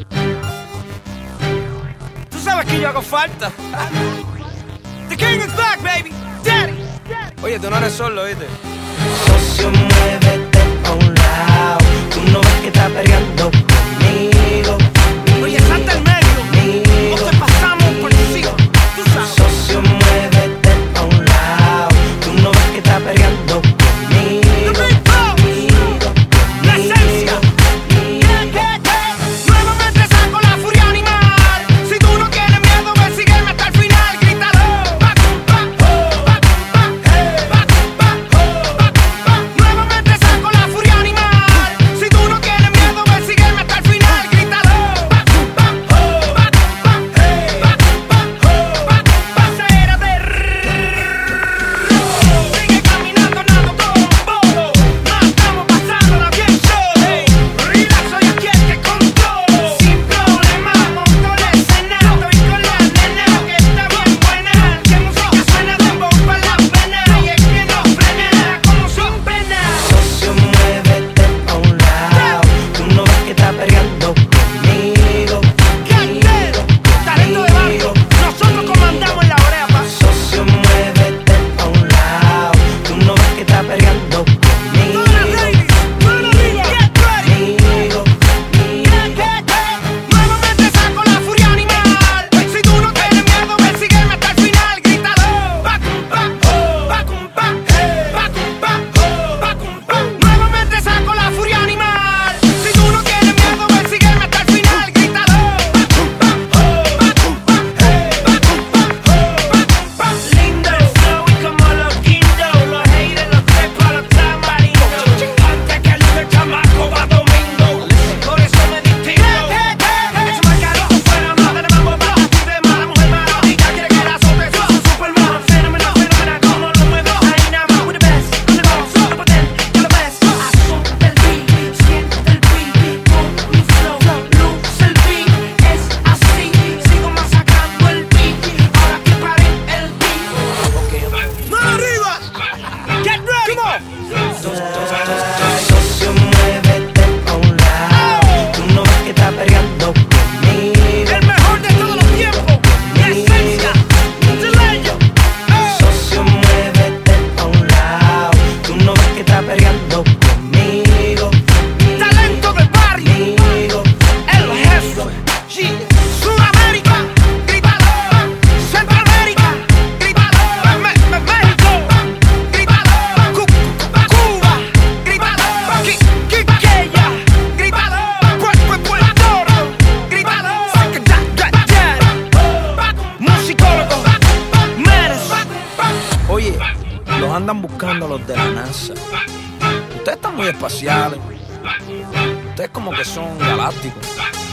Tú sabes que yo hago falta. The king is back, baby. Daddy. Oye, tú no eres solo, ¿viste? Socio, muévete a un lado. Tú no ves que estás peleando conmigo. Oye, salta al medio. No te pasamos por encima. Tú sabes. Socio, muévete a un lado. Tú no ves que estás peleando conmigo. The big boss. La esencia. Nuevamente saco la furia animal. Si tú no tienes miedo, ven, sígueme hasta el final. Grítalo. Nuevamente saco la furia animal. Si tú no tienes miedo, ven, sígueme hasta el final. Grítalo. Pasera de sigue caminando, nado como un bolo. No estamos pasándola bien solo. Relax, soy aquí el que controlo. Sin problema, monto el escenario. Estoy con la nena que está bien buena. Que música suena de bomba la pena. Y es que no frena como sin pena. Socio, muévete a un lado. Tú no ves que estás peleando conmigo. Candel, talento de barrio. Nosotros comandamos la oreja, pa. Socio, muévete a un lado. Tú no ves que estás peleando conmigo. Todas las ladies, mano arriba, get ready. Nuevamente saco la furia animal. Si tú no tienes miedo, ven, sígueme hasta el final. Grítalo. Nuevamente saco la furia animal. Si tú no tienes miedo, ven, sígueme hasta el final. Grítalo. Lindo el flow y como los guindos. Los haters los tres para los tamarindos. Antes que el chamaco va domingo. Por eso me distingo. Ese mascarón fuera más de mambo bajo. Y de mala mujer maravilla. Quiere que la azote, soy Superman. Fenómeno, como lo muevo. Ahí nada más, with the best. On the go, so potente, you're the best. Azota el beat, siente el beat. Con mi flow, luce el beat. Es así, sigo masacrando el beat. Ahora que pare el beat. ¡Mano arriba! Get ready! Come on! Socio, muévete a un lado. Tú no ves que estás peleando conmigo. El mejor de todos los tiempos. La esencia. Chileño. Socio, muévete a un lado. Tú no ves que estás peleando conmigo. Talento del barrio. El jefe. Sudamérica. Grítalo. Centroamérica. Grítalo. México. Grítalo. Cuba. Grítalo. Quiqueya. Grítalo. Puerto Grítalo. Musicólogo. Meres. Oye, los andan buscando los de la NASA. Ustedes están muy espaciales. Ustedes como que son galácticos.